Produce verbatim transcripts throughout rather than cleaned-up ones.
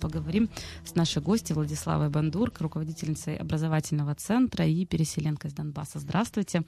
поговорим с нашей гостьей Владиславой Бандурк, руководительницей образовательного центра и переселенкой из Донбасса. Здравствуйте.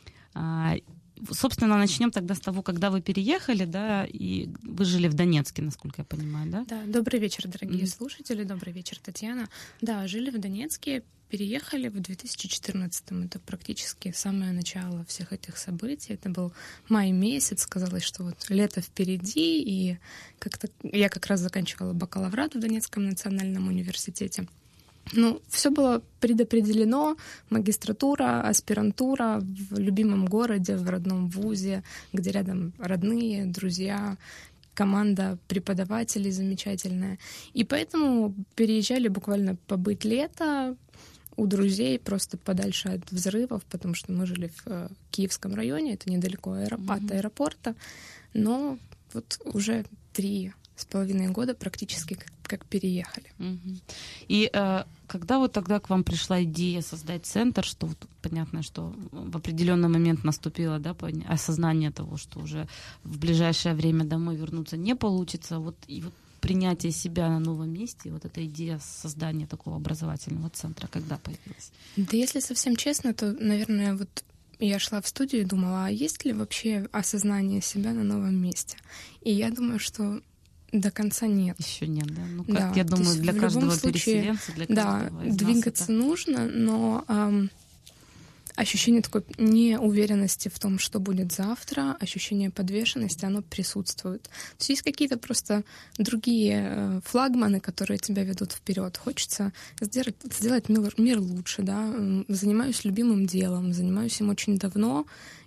Собственно, начнем тогда с того, когда вы переехали, да, и вы жили в Донецке, насколько я понимаю, да? Да, добрый вечер, дорогие mm-hmm. слушатели, добрый вечер, Татьяна. Да, жили в Донецке, переехали в две тысячи четырнадцатом, это практически самое начало всех этих событий, это был май месяц, казалось, что вот лето впереди, и как-то я как раз заканчивала бакалаврат в Донецком национальном университете. Ну, все было предопределено, магистратура, аспирантура в любимом городе, в родном вузе, где рядом родные, друзья, команда преподавателей замечательная. И поэтому переезжали буквально побыть лето у друзей, просто подальше от взрывов, потому что мы жили в Киевском районе, это недалеко аэропорта, mm-hmm. аэропорта, но вот уже три с половиной года практически как, как переехали. Угу. И э, когда вот тогда к вам пришла идея создать центр, что вот, понятно, что в определенный момент наступило, да, осознание того, что уже в ближайшее время домой вернуться не получится, вот, и вот принятие себя на новом месте, вот эта идея создания такого образовательного центра, когда появилась? Да если совсем честно, то, наверное, вот я шла в студию и думала, а есть ли вообще осознание себя на новом месте? И я думаю, что до конца нет. Еще нет, да? Ну, как, да, я думаю, для каждого случае, переселенца, для каждого да, из двигаться нас это... нужно, но эм, ощущение такой неуверенности в том, что будет завтра, ощущение подвешенности, оно присутствует. То есть есть какие-то просто другие э, флагманы, которые тебя ведут вперед. Хочется сделать, сделать мир, мир лучше, да. Занимаюсь любимым делом, занимаюсь им очень давно.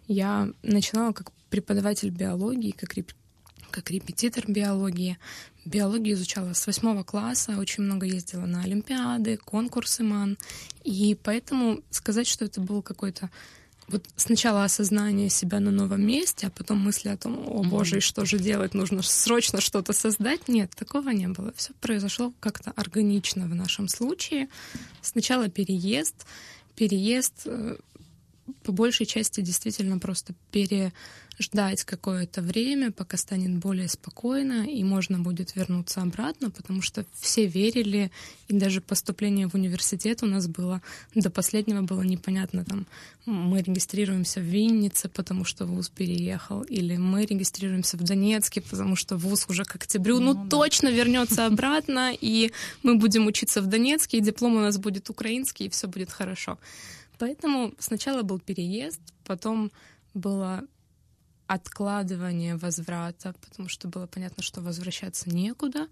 Я начинала как преподаватель биологии, как реп... как репетитор биологии. Биологию изучала с восьмого класса, очень много ездила на олимпиады, конкурсы МАН. И поэтому сказать, что это был какой-то вот сначала осознание себя на новом месте, а потом мысли о том, о боже, и что же делать, нужно срочно что-то создать. Нет, такого не было. Все произошло как-то органично в нашем случае. Сначала переезд. Переезд по большей части действительно просто переждать какое-то время, пока станет более спокойно, и можно будет вернуться обратно, потому что все верили, и даже поступление в университет у нас было, до последнего было непонятно, там, мы регистрируемся в Виннице, потому что вуз переехал, или мы регистрируемся в Донецке, потому что вуз уже к октябрю, ну, ну да. точно вернется обратно, и мы будем учиться в Донецке, и диплом у нас будет украинский, и все будет хорошо. Поэтому сначала был переезд, потом было откладывание возврата, потому что было понятно, что возвращаться некуда,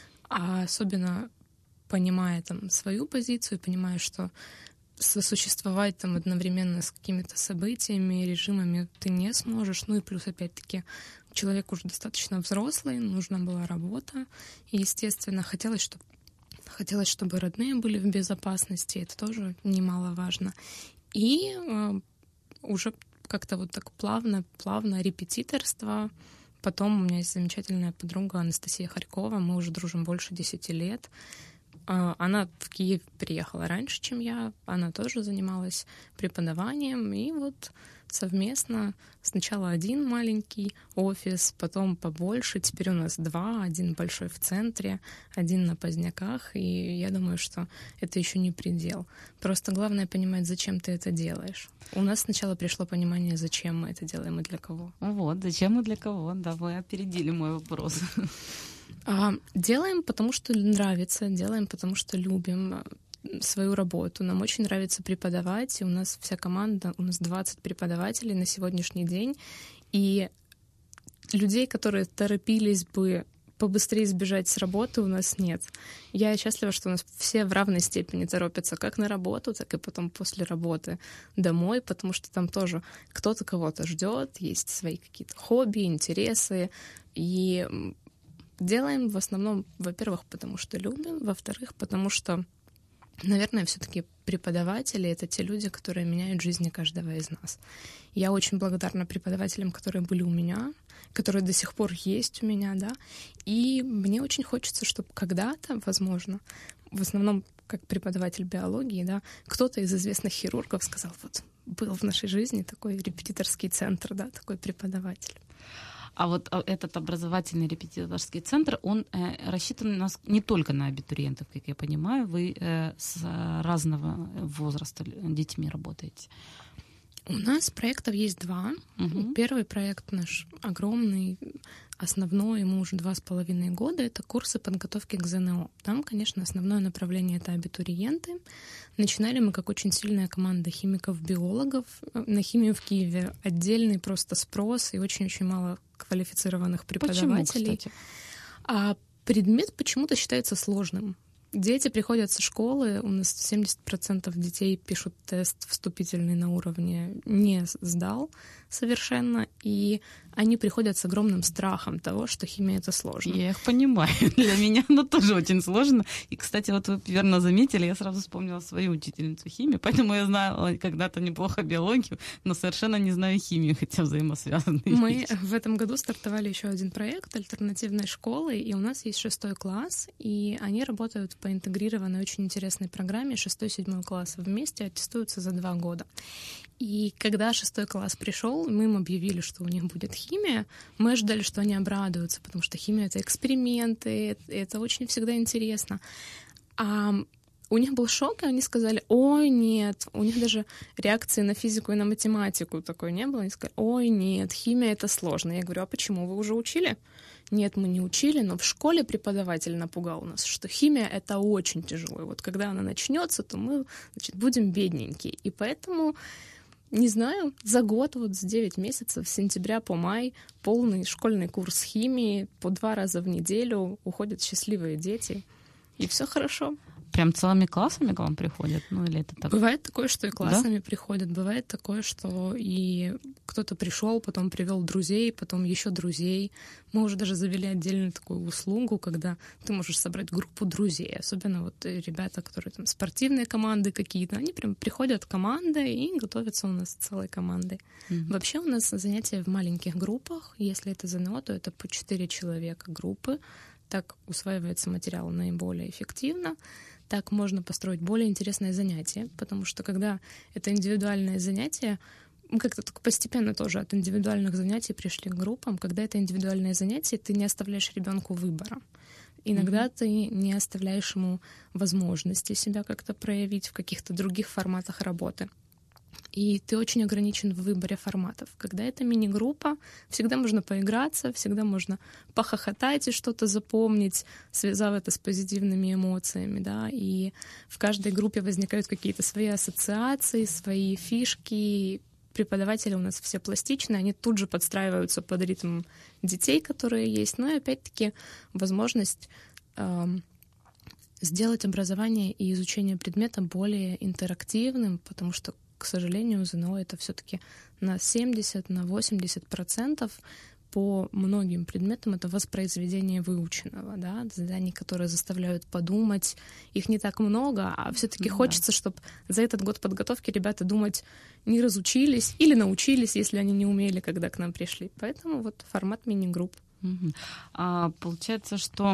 а особенно понимая там свою позицию, понимая, что сосуществовать там одновременно с какими-то событиями, режимами ты не сможешь. Ну и плюс, опять-таки, человек уже достаточно взрослый, нужна была работа, и, естественно, хотелось, чтобы Хотелось, чтобы родные были в безопасности, это тоже немаловажно. И э, уже как-то вот так плавно, плавно репетиторство. Потом у меня есть замечательная подруга Анастасия Харькова, мы уже дружим больше десяти лет. Э, она в Киев приехала раньше, чем я, она тоже занималась преподаванием, и вот совместно сначала один маленький офис, потом побольше, теперь у нас два, один большой в центре, один на Поздняках, и я думаю, что это еще не предел. Просто главное понимать, зачем ты это делаешь. У нас сначала пришло понимание, зачем мы это делаем и для кого. Вот, зачем и для кого, да, вы опередили мой вопрос. А, делаем, потому что нравится, делаем, потому что любим свою работу. Нам очень нравится преподавать, и у нас вся команда, у нас двадцать преподавателей на сегодняшний день, и людей, которые торопились бы побыстрее сбежать с работы, у нас нет. Я счастлива, что у нас все в равной степени торопятся как на работу, так и потом после работы домой, потому что там тоже кто-то кого-то ждет, есть свои какие-то хобби, интересы, и делаем в основном, во-первых, потому что любим, во-вторых, потому что наверное, все-таки преподаватели — это те люди, которые меняют жизни каждого из нас. Я очень благодарна преподавателям, которые были у меня, которые до сих пор есть у меня, да. И мне очень хочется, чтобы когда-то, возможно, в основном как преподаватель биологии, да, кто-то из известных хирургов сказал, вот, был в нашей жизни такой репетиторский центр, да, такой преподаватель. А вот этот образовательный репетиторский центр, он э, рассчитан на, не только на абитуриентов, как я понимаю, вы э, с разного возраста детьми работаете. У нас проектов есть два. Угу. Первый проект наш огромный, основной, ему уже два с половиной года, это курсы подготовки к ЗНО. Там, конечно, основное направление — это абитуриенты. Начинали мы как очень сильная команда химиков-биологов. На химию в Киеве отдельный просто спрос и очень-очень мало квалифицированных преподавателей. Почему, кстати? А предмет почему-то считается сложным. Дети приходят со школы, у нас семьдесят процентов детей пишут тест вступительный на уровне «не сдал» совершенно, и они приходят с огромным страхом того, что химия — это сложно. Я их понимаю. Для меня она тоже очень сложно. И, кстати, вот вы верно заметили, я сразу вспомнила свою учительницу химии, поэтому я знала когда-то неплохо биологию, но совершенно не знаю химию, хотя взаимосвязанные Мы вещи. в этом году стартовали еще один проект альтернативной школы, и у нас есть шестой класс, и они работают по интегрированной очень интересной программе. Шестой-седьмой класс вместе аттестуются за два года. И когда шестой класс пришел, мы им объявили, что у них будет химия, мы ожидали, что они обрадуются, потому что химия — это эксперименты, это очень всегда интересно. А у них был шок, и они сказали: ой, нет. У них даже реакции на физику и на математику такой не было. Они сказали: ой, нет, химия — это сложно. Я говорю: а почему, вы уже учили? Нет, мы не учили, но в школе преподаватель напугал нас, что химия — это очень тяжело. И вот когда она начнется, то мы, значит, будем бедненькие. И поэтому, не знаю, за год, вот с девять месяцев, с сентября по май, полный школьный курс химии, по два раза в неделю уходят счастливые дети, и все хорошо. Прям целыми классами к вам приходят? Ну, или это так? Бывает такое, что и классами да? приходят. Бывает такое, что и кто-то пришел, потом привел друзей, потом еще друзей. Мы уже даже завели отдельную такую услугу, когда ты можешь собрать группу друзей. Особенно вот ребята, которые там спортивные команды какие-то, они прям приходят командой и готовятся у нас целой командой. Mm-hmm. Вообще у нас занятия в маленьких группах. Если это ЗНО, то это по четыре человека группы. Так усваивается материал наиболее эффективно. Так можно построить более интересное занятие, потому что когда это индивидуальное занятие, мы как-то так постепенно тоже от индивидуальных занятий пришли к группам. Когда это индивидуальное занятие, ты не оставляешь ребенку выбора. Иногда mm-hmm. ты не оставляешь ему возможности себя как-то проявить в каких-то других форматах работы. И ты очень ограничен в выборе форматов. Когда это мини-группа, всегда можно поиграться, всегда можно похохотать и что-то запомнить, связав это с позитивными эмоциями, да, и в каждой группе возникают какие-то свои ассоциации, свои фишки. Преподаватели у нас все пластичные, они тут же подстраиваются под ритм детей, которые есть. Ну и опять-таки возможность э, сделать образование и изучение предмета более интерактивным, потому что, к сожалению, ЗНО — это все-таки на семьдесят, на восемьдесят процентов по многим предметам это воспроизведение выученного, да, заданий, которые заставляют подумать. Их не так много, а все-таки да. хочется, чтобы за этот год подготовки ребята думать не разучились или научились, если они не умели, когда к нам пришли. Поэтому вот формат мини-групп. Угу. А, получается, что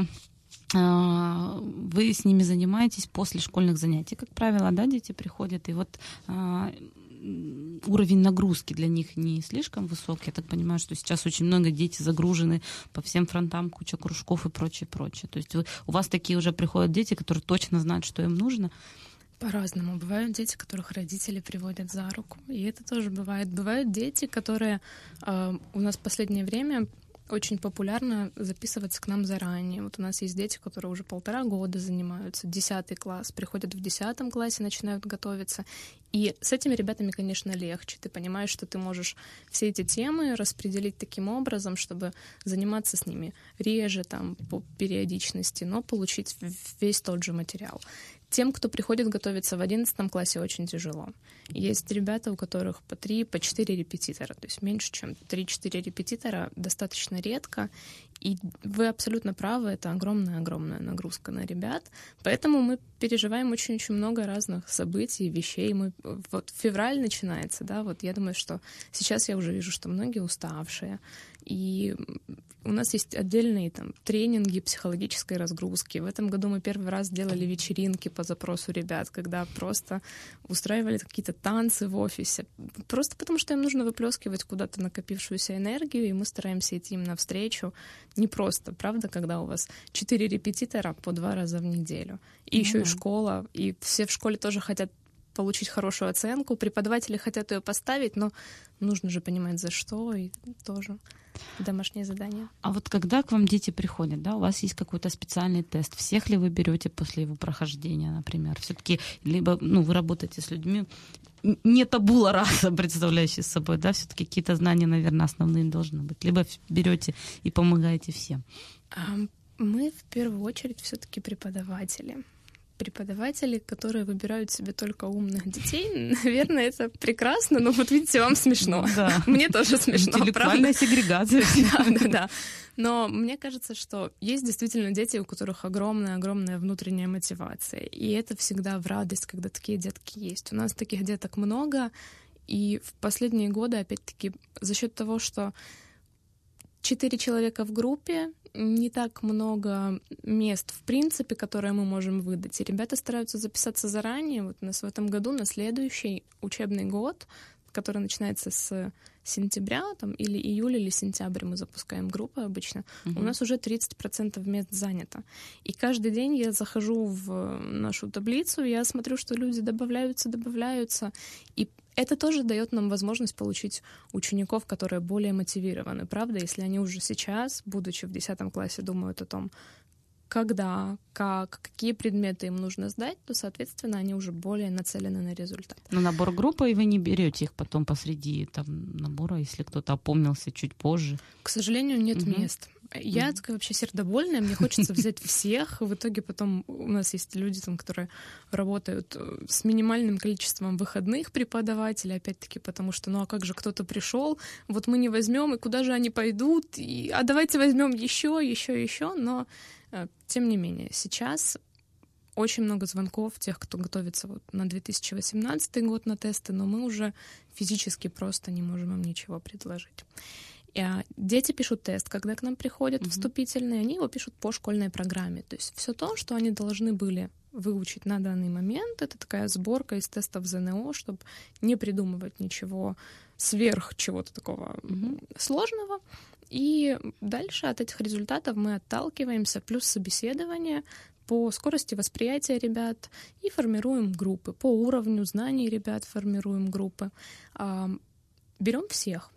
вы с ними занимаетесь после школьных занятий, как правило, да, дети приходят, и вот а, уровень нагрузки для них не слишком высокий. Я так понимаю, что сейчас очень много дети загружены по всем фронтам, куча кружков и прочее, прочее. То есть вы, у вас такие уже приходят дети, которые точно знают, что им нужно? По-разному. Бывают дети, которых родители приводят за руку, и это тоже бывает. Бывают дети, которые э, у нас в последнее время очень популярно записываться к нам заранее. Вот у нас есть дети, которые уже полтора года занимаются, десятый класс, приходят в десятом классе, начинают готовиться. И с этими ребятами, конечно, легче. Ты понимаешь, что ты можешь все эти темы распределить таким образом, чтобы заниматься с ними реже, там, по периодичности, но получить весь тот же материал. Тем, кто приходит готовиться в одиннадцатом классе, очень тяжело. Есть ребята, у которых по три, по четыре репетитора, то есть меньше, чем три-четыре репетитора, достаточно редко. И вы абсолютно правы, это огромная-огромная нагрузка на ребят. Поэтому мы переживаем очень-очень много разных событий, вещей. Мы, вот февраль начинается, да, вот я думаю, что сейчас я уже вижу, что многие уставшие. И у нас есть отдельные там тренинги психологической разгрузки. В этом году мы первый раз делали вечеринки по запросу ребят, когда просто устраивали какие-то танцы в офисе. Просто потому, что им нужно выплескивать куда-то накопившуюся энергию, и мы стараемся идти им навстречу. Не просто, правда, когда у вас четыре репетитора по два раза в неделю. И mm-hmm. еще и школа, и все в школе тоже хотят получить хорошую оценку, преподаватели хотят ее поставить, но нужно же понимать, за что, и тоже домашнее задание. А вот когда к вам дети приходят, да, у вас есть какой-то специальный тест, всех ли вы берете после его прохождения, например, все-таки, либо, ну, вы работаете с людьми, не табула раса, представляющие собой, да, все-таки какие-то знания, наверное, основные должны быть, либо берете и помогаете всем? Мы в первую очередь все-таки преподаватели. Преподаватели, которые выбирают себе только умных детей, наверное, это прекрасно, но вот видите, вам смешно. Да. Мне тоже смешно. Интеллектуальная сегрегация. Да, да, да. Но мне кажется, что есть действительно дети, у которых огромная-огромная внутренняя мотивация. И это всегда в радость, когда такие детки есть. У нас таких деток много, и в последние годы, опять-таки, за счет того, что четыре человека в группе, не так много мест, в принципе, которые мы можем выдать. И ребята стараются записаться заранее. Вот у нас в этом году на следующий учебный год, который начинается с сентября, там, или июля, или сентябрь мы запускаем группы обычно, угу. у нас уже тридцать процентов мест занято. И каждый день я захожу в нашу таблицу, я смотрю, что люди добавляются, добавляются, и это тоже дает нам возможность получить учеников, которые более мотивированы, правда? Если они уже сейчас, будучи в десятом классе, думают о том, когда, как, какие предметы им нужно сдать, то, соответственно, они уже более нацелены на результат. Но набор группы, и вы не берете их потом посреди там, набора, если кто-то опомнился чуть позже? К сожалению, нет угу. мест. Я такая вообще сердобольная, мне хочется взять всех. В итоге потом у нас есть люди, там, которые работают с минимальным количеством выходных преподавателей, опять-таки, потому что, ну а как же кто-то пришел, вот мы не возьмем, и куда же они пойдут, и, а давайте возьмем еще, еще, еще, но тем не менее, сейчас очень много звонков тех, кто готовится вот на две тысячи восемнадцатый год на тесты, но мы уже физически просто не можем им ничего предложить. И, а, дети пишут тест, когда к нам приходят mm-hmm. вступительные, они его пишут по школьной программе. То есть все то, что они должны были выучить на данный момент, это такая сборка из тестов ЗНО, чтобы не придумывать ничего сверх чего-то такого mm-hmm. сложного. И дальше от этих результатов мы отталкиваемся, плюс собеседование по скорости восприятия ребят, и формируем группы. По уровню знаний ребят формируем группы. Берем всех.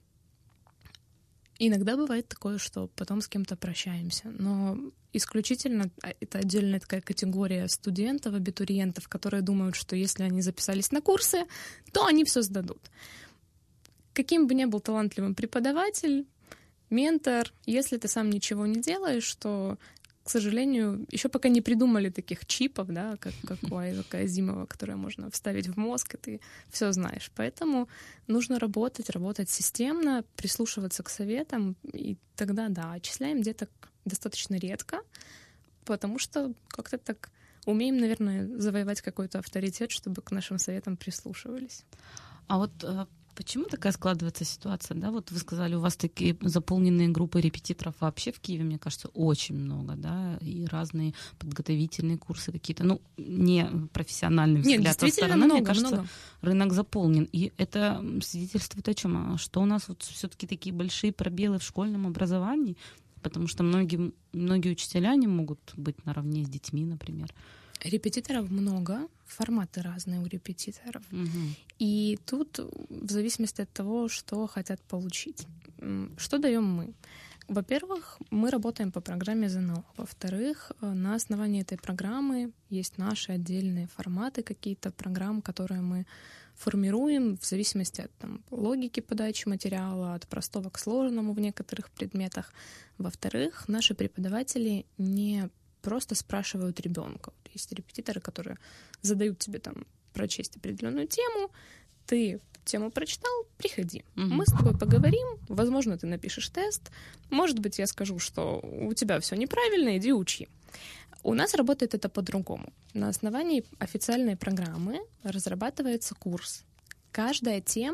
Иногда бывает такое, что потом с кем-то прощаемся, но исключительно это отдельная такая категория студентов, абитуриентов, которые думают, что если они записались на курсы, то они все сдадут. Каким бы ни был талантливым преподаватель, ментор, если ты сам ничего не делаешь, то, к сожалению, еще пока не придумали таких чипов, да, как, как у Айзека Азимова, которые можно вставить в мозг, и ты все знаешь. Поэтому нужно работать, работать системно, прислушиваться к советам, и тогда, да, отчисляем деток достаточно редко, потому что как-то так умеем, наверное, завоевать какой-то авторитет, чтобы к нашим советам прислушивались. А вот почему такая складывается ситуация, да? Вот вы сказали, у вас такие заполненные группы репетиторов вообще в Киеве, мне кажется, очень много, да, и разные подготовительные курсы какие-то, ну, не профессиональный взгляд. Нет, действительно стороны, много, мне кажется, много. Рынок заполнен. И это свидетельствует о чем? Что у нас вот все-таки такие большие пробелы в школьном образовании, потому что многие, многие учителя не могут быть наравне с детьми, например. Репетиторов много, форматы разные у репетиторов. Угу. И тут в зависимости от того, что хотят получить. Что даем мы? Во-первых, мы работаем по программе ЗНО. Во-вторых, на основании этой программы есть наши отдельные форматы, какие-то программ, которые мы формируем в зависимости от там, логики подачи материала, от простого к сложному в некоторых предметах. Во-вторых, наши преподаватели не просто спрашивают ребенка. Есть репетиторы, которые задают тебе там прочесть определенную тему, ты тему прочитал, приходи. Mm-hmm. Мы с тобой поговорим, возможно, ты напишешь тест, может быть, я скажу, что у тебя все неправильно, иди учи. У нас работает это по-другому. На основании официальной программы разрабатывается курс. Каждая тема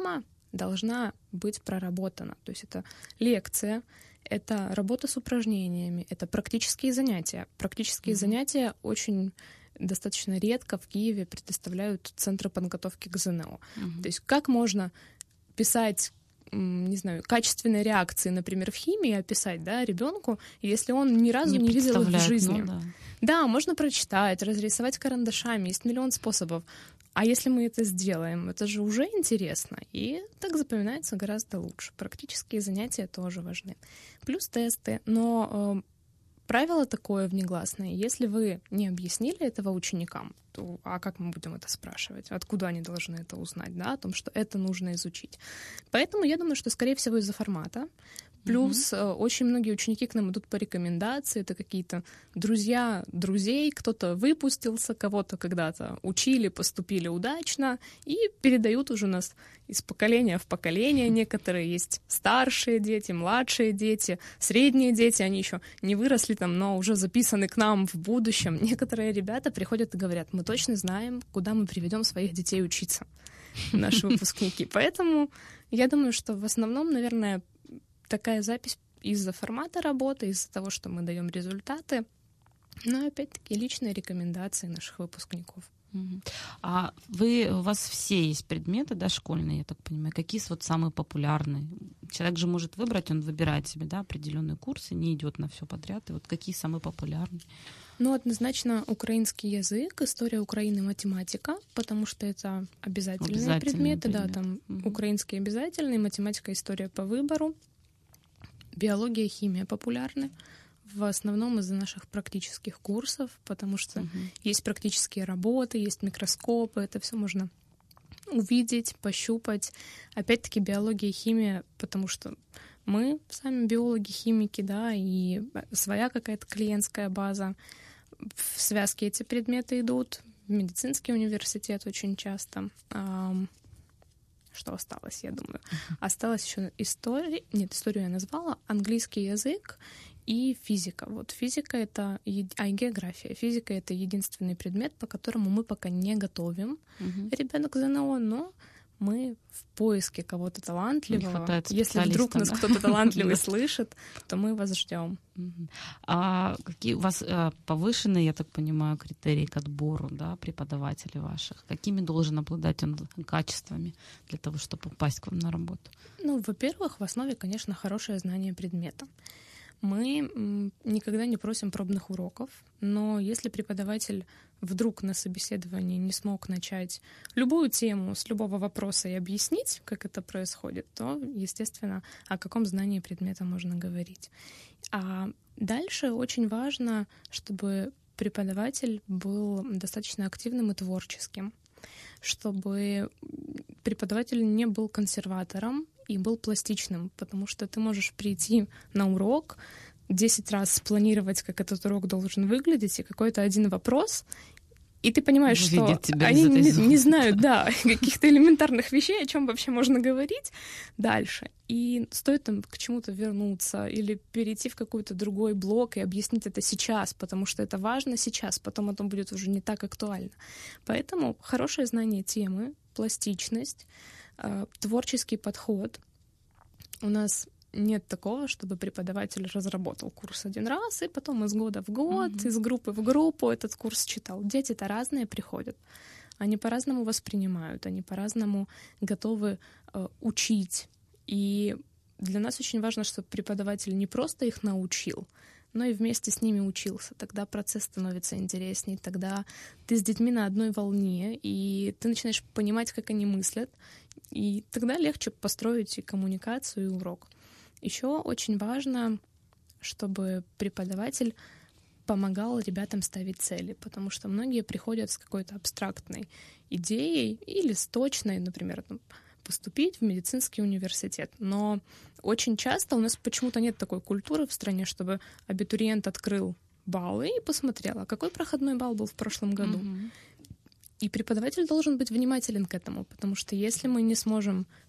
должна быть проработана. То есть это лекция, это работа с упражнениями, это практические занятия. Практические mm-hmm. занятия очень достаточно редко в Киеве предоставляют центры подготовки к ЗНО. Mm-hmm. То есть как можно писать, не знаю, качественные реакции, например, в химии описать, да, ребенку, если он ни разу не, не видел их в жизни. Ну, да. да, можно прочитать, разрисовать карандашами, есть миллион способов. А если мы это сделаем, это же уже интересно, и так запоминается гораздо лучше. Практические занятия тоже важны. Плюс тесты, но э, правило такое внегласное: если вы не объяснили этого ученикам, то а как мы будем это спрашивать? Откуда они должны это узнать, да, о том, что это нужно изучить? Поэтому я думаю, что, скорее всего, из-за формата. Плюс mm-hmm. очень многие ученики к нам идут по рекомендации, это какие-то друзья друзей, кто-то выпустился, кого-то когда-то учили, поступили удачно, и передают уже нас из поколения в поколение. Некоторые есть старшие дети, младшие дети, средние дети, они еще не выросли там, но уже записаны к нам в будущем. Некоторые ребята приходят и говорят: мы точно знаем, куда мы приведем своих детей учиться, наши выпускники. Поэтому я думаю, что в основном, наверное, такая запись из-за формата работы, из-за того, что мы даем результаты, но опять-таки личные рекомендации наших выпускников. А вы, у вас все есть предметы, да, школьные, я так понимаю. Какие вот самые популярные? Человек же может выбрать, он выбирает себе, да, определенные курсы, не идет на все подряд. И вот какие самые популярные? Ну, однозначно украинский язык, история Украины, математика, потому что это обязательные, обязательные предметы, предметы, да, там угу. украинский обязательный, математика, история по выбору. Биология, химия популярны, в основном из-за наших практических курсов, потому что угу. есть практические работы, есть микроскопы, это все можно увидеть, пощупать. Опять-таки биология и химия, потому что мы сами биологи, химики, да, и своя какая-то клиентская база. В связке эти предметы идут, в медицинский университет очень часто. Что осталось, я думаю? Uh-huh. Осталась еще история, нет, историю я назвала, английский язык и физика. Вот физика — это, а география. Физика — это единственный предмет, по которому мы пока не готовим uh-huh. ребенок к ЗНО, но мы в поиске кого-то талантливого. Если вдруг нас да? кто-то талантливый слышит, то мы вас ждем. А какие у вас повышенные, я так понимаю, критерии к отбору, да, преподавателей ваших? Какими должен обладать он качествами для того, чтобы попасть к вам на работу? Ну, во-первых, в основе, конечно, хорошее знание предмета. Мы никогда не просим пробных уроков, но если преподаватель вдруг на собеседовании не смог начать любую тему с любого вопроса и объяснить, как это происходит, то, естественно, о каком знании предмета можно говорить. А дальше очень важно, чтобы преподаватель был достаточно активным и творческим, чтобы преподаватель не был консерватором и был пластичным, потому что ты можешь прийти на урок, десять раз спланировать, как этот урок должен выглядеть, и какой-то один вопрос, и ты понимаешь, что они не, не знают, да, каких-то элементарных вещей, о чем вообще можно говорить дальше. И стоит там к чему-то вернуться или перейти в какой-то другой блок и объяснить это сейчас, потому что это важно сейчас, потом это будет уже не так актуально. Поэтому хорошее знание темы, пластичность, творческий подход. У нас нет такого, чтобы преподаватель разработал курс один раз, и потом из года в год, mm-hmm. из группы в группу этот курс читал. Дети-то разные приходят. Они по-разному воспринимают, они по-разному готовы э, учить. И для нас очень важно, чтобы преподаватель не просто их научил, но и вместе с ними учился. Тогда процесс становится интересней, тогда ты с детьми на одной волне, и ты начинаешь понимать, как они мыслят, и тогда легче построить и коммуникацию, и урок. Еще очень важно, чтобы преподаватель помогал ребятам ставить цели, потому что многие приходят с какой-то абстрактной идеей или с точной, например, там, поступить в медицинский университет. Но очень часто у нас почему-то нет такой культуры в стране, чтобы абитуриент открыл баллы и посмотрел, а какой проходной балл был в прошлом году. Mm-hmm. И преподаватель должен быть внимателен к этому, потому что если мы не сможем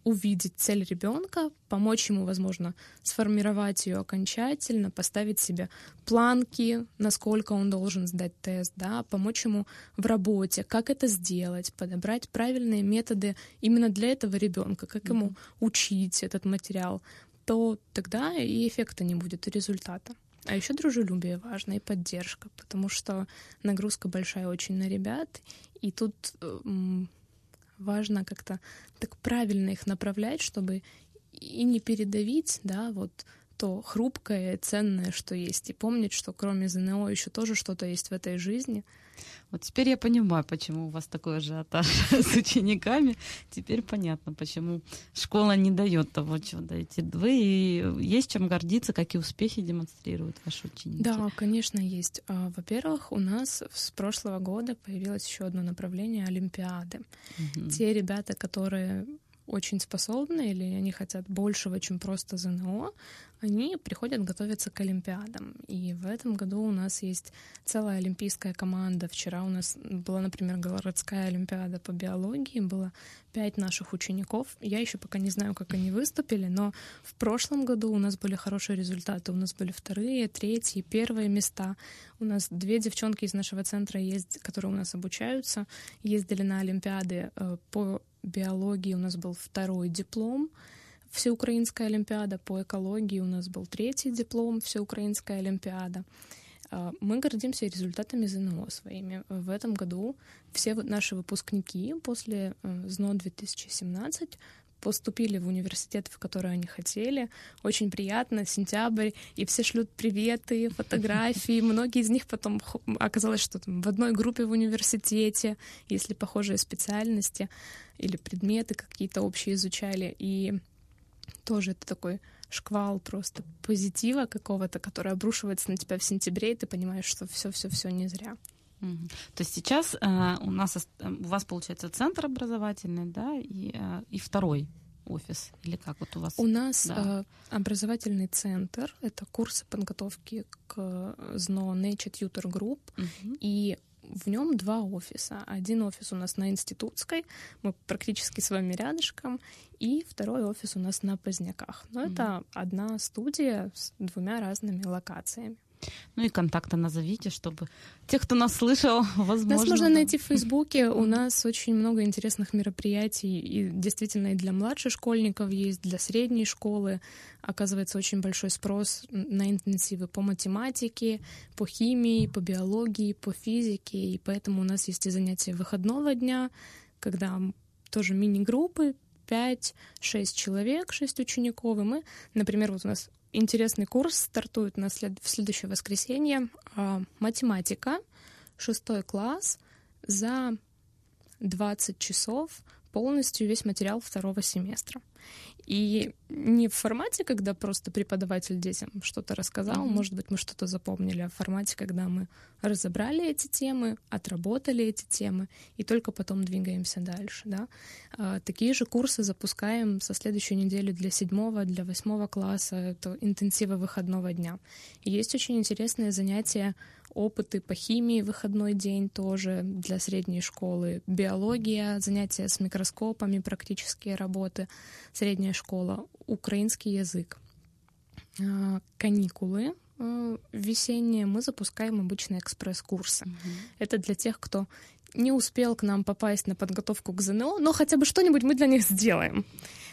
увидеть цель ребенка, помочь ему, возможно, сформировать ее окончательно, поставить себе планки, насколько он должен сдать тест, да, помочь ему в работе, как это сделать, подобрать правильные методы именно для этого ребенка, как ему учить этот материал, то тогда и эффекта не будет, и результата. А еще дружелюбие важно, и поддержка, потому что нагрузка большая очень на ребят, и тут м- важно как-то так правильно их направлять, чтобы и не передавить, да, вот то хрупкое и ценное, что есть, и помнить, что кроме ЗНО еще тоже что-то есть в этой жизни. Вот теперь я понимаю, почему у вас такой ажиотаж с учениками. Теперь понятно, почему школа не дает того, чего даете вы. И есть чем гордиться, какие успехи демонстрируют ваши ученики. Да, конечно, есть. Во-первых, у нас с прошлого года появилось еще одно направление — олимпиады. Угу. Те ребята, которые очень способны или они хотят большего, чем просто ЗНО, они приходят готовиться к олимпиадам. И в этом году у нас есть целая олимпийская команда. Вчера у нас была, например, городская олимпиада по биологии, было пять наших учеников. Я еще пока не знаю, как они выступили, но в прошлом году у нас были хорошие результаты. У нас были вторые, третьи, первые места. У нас две девчонки из нашего центра, есть, которые у нас обучаются, ездили на олимпиады по биологии. У нас был второй диплом, Всеукраинская олимпиада, по экологии у нас был третий диплом, Всеукраинская олимпиада. Мы гордимся результатами ЗНО своими. В этом году все наши выпускники после ЗНО две тысячи семнадцать поступили в университет, в который они хотели. Очень приятно, сентябрь, и все шлют приветы, фотографии. Многие из них потом оказалось, что там в одной группе в университете, если похожие специальности или предметы какие-то общие изучали. И тоже это такой шквал просто позитива какого-то, который обрушивается на тебя в сентябре, и ты понимаешь, что все-все-все не зря. Mm-hmm. То есть сейчас э, у нас у вас получается центр образовательный, да, и, э, и второй офис, или как вот у вас? У нас да. э, образовательный центр, это курсы подготовки к ЗНО Nature Tutor Group, mm-hmm. и в нем два офиса. Один офис у нас на Институтской, мы практически с вами рядышком, и второй офис у нас на Поздняках. Но mm-hmm. это одна студия с двумя разными локациями. Ну и контакты назовите, чтобы те, кто нас слышал, возможно... Нас можно найти в Фейсбуке. У нас очень много интересных мероприятий. И действительно и для младших школьников есть, для средней школы. Оказывается, очень большой спрос на интенсивы по математике, по химии, по биологии, по физике. И поэтому у нас есть и занятия выходного дня, когда тоже мини-группы, пять-шесть человек, шесть учеников. И мы, например, вот у нас интересный курс стартует на след... в следующее воскресенье. Математика, шестой класс, за двадцать часов полностью весь материал второго семестра. И не в формате, когда просто преподаватель детям что-то рассказал, mm-hmm. может быть, мы что-то запомнили, а в формате, когда мы разобрали эти темы, отработали эти темы, и только потом двигаемся дальше. Да? А, такие же курсы запускаем со следующей недели для седьмого, для восьмого класса, это интенсивы выходного дня. И есть очень интересные занятия, опыты по химии, выходной день тоже для средней школы, биология, занятия с микроскопами, практические работы, средняя школа, украинский язык. Каникулы весенние мы запускаем обычные экспресс-курсы. Mm-hmm. Это для тех, кто не успел к нам попасть на подготовку к ЗНО, но хотя бы что-нибудь мы для них сделаем.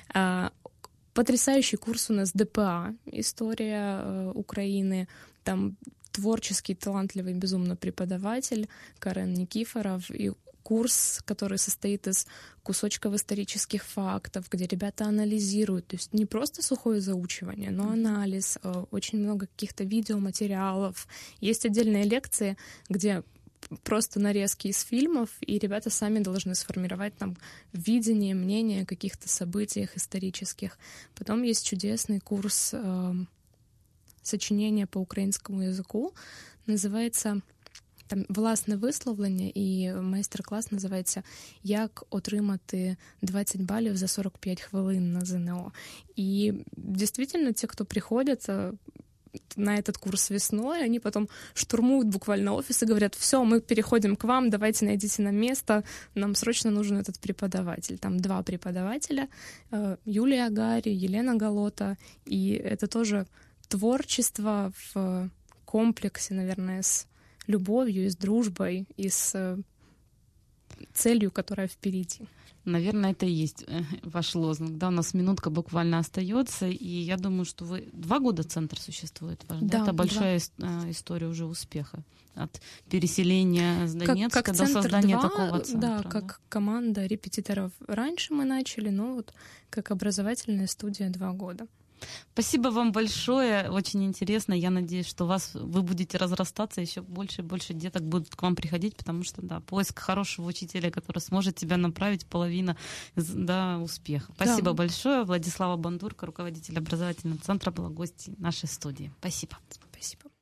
Потрясающий курс у нас ДПА, история Украины, там творческий, талантливый, безумно преподаватель Карен Никифоров, и курс, который состоит из кусочков исторических фактов, где ребята анализируют, то есть не просто сухое заучивание, но анализ, очень много каких-то видеоматериалов. Есть отдельные лекции, где просто нарезки из фильмов, и ребята сами должны сформировать там видение, мнение о каких-то событиях исторических. Потом есть чудесный курс э, сочинения по украинскому языку, называется там «Власне висловлення», і майстер-клас називається «Як отримати двадцять балів за сорок п'ять хвилин на ЗНО». И действительно, те, кто приходят, на этот курс весной, они потом штурмуют буквально офис и говорят: все, мы переходим к вам, давайте найдите нам место, нам срочно нужен этот преподаватель. Там два преподавателя, Юлия Агари, Елена Голота, и это тоже творчество в комплексе, наверное, с любовью и с дружбой, и с целью, которая впереди. Наверное, это и есть ваш лозунг. Да, у нас минутка буквально остается, и я думаю, что вы два года центр существует ваш, да? Да, Это большая два. история уже успеха от переселения с Донецка как, как до создания два, такого центра. Да, да, как команда репетиторов раньше мы начали, но вот как образовательная студия два года. Спасибо вам большое, очень интересно. Я надеюсь, что вас, вы будете разрастаться, еще больше и больше деток будут к вам приходить, потому что, да, поиск хорошего учителя, который сможет тебя направить, половина, да, успеха. Спасибо да. большое. Владислава Бандурка, руководитель образовательного центра, была гостьей нашей студии. Спасибо. Спасибо.